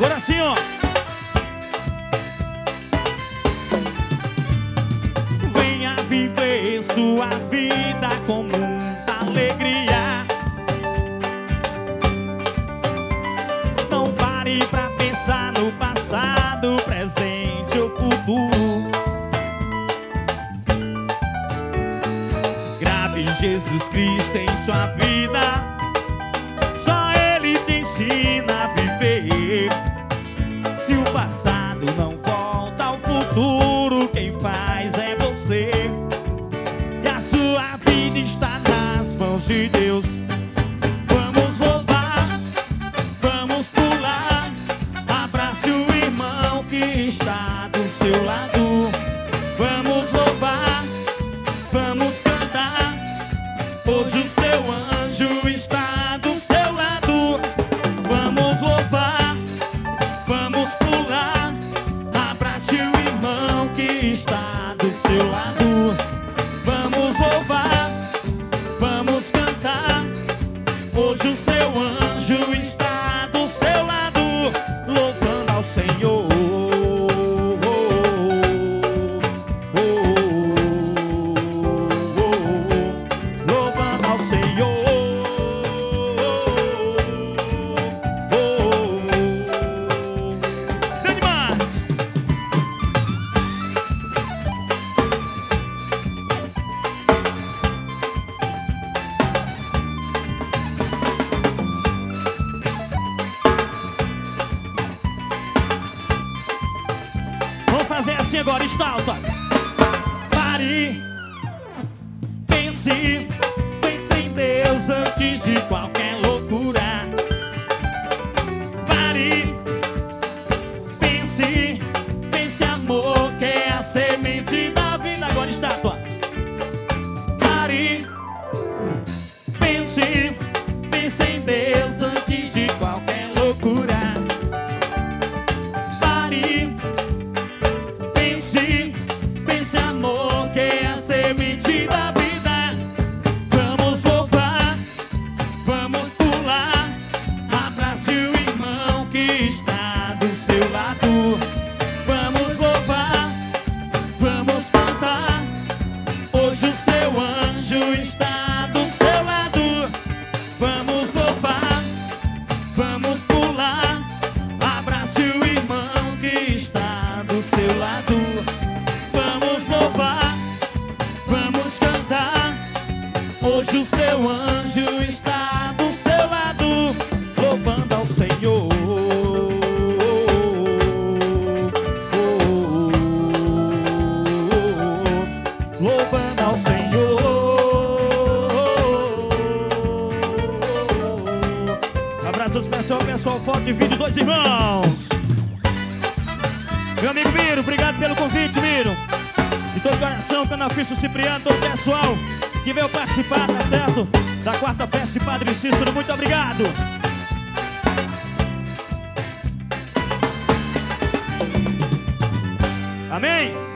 Agora assim, ó. Venha viver sua vida com muita alegria. Não pare pra pensar no passado, presente ou futuro. Grave Jesus Cristo em sua vida. Só Ele te ensina a viver. Se o passado não volta ao futuro, quem faz é você. E a sua vida está nas mãos de Deus. Vamos louvar, vamos pular. Abrace o irmão que está do seu lado. Vamos louvar, vamos cantar. Hoje o seu anjo está do seu lado. Vamos louvar, vamos pular. Abrace o irmão que está do seu lado. Vamos louvar, vamos cantar. Hoje o seu anjo está do seu lado, louvando ao Senhor. Louvando ao Senhor. Grande Marcos. Vamos fazer assim agora, estalta. Pare, pense, pense em Deus antes de qualquer loucura. Pare, pense, pense amor, que é a semente da vida. Agora estátua. Pare, pense, pense em Deus antes de qualquer loucura. Pare, pense, pense amor, que é a semente da vida. Vamos louvar, vamos pular. Abrace o irmão que está do seu lado. Vamos louvar, vamos cantar. Hoje o seu anjo está do seu lado. Vamos louvar, vamos pular. Abrace o irmão que está do seu lado. Vamos louvar, vamos cantar. Hoje o seu anjo está do seu lado, louvando ao Senhor. Louvando ao Senhor. Abraço especial, pessoal, foto e vídeo, dois irmãos. Meu amigo Miro, obrigado pelo convite, Miro. De todo coração, Canafício Cipriano, todo o pessoal que veio participar, tá certo? Da quarta festa de Padre Cícero, muito obrigado. Amém?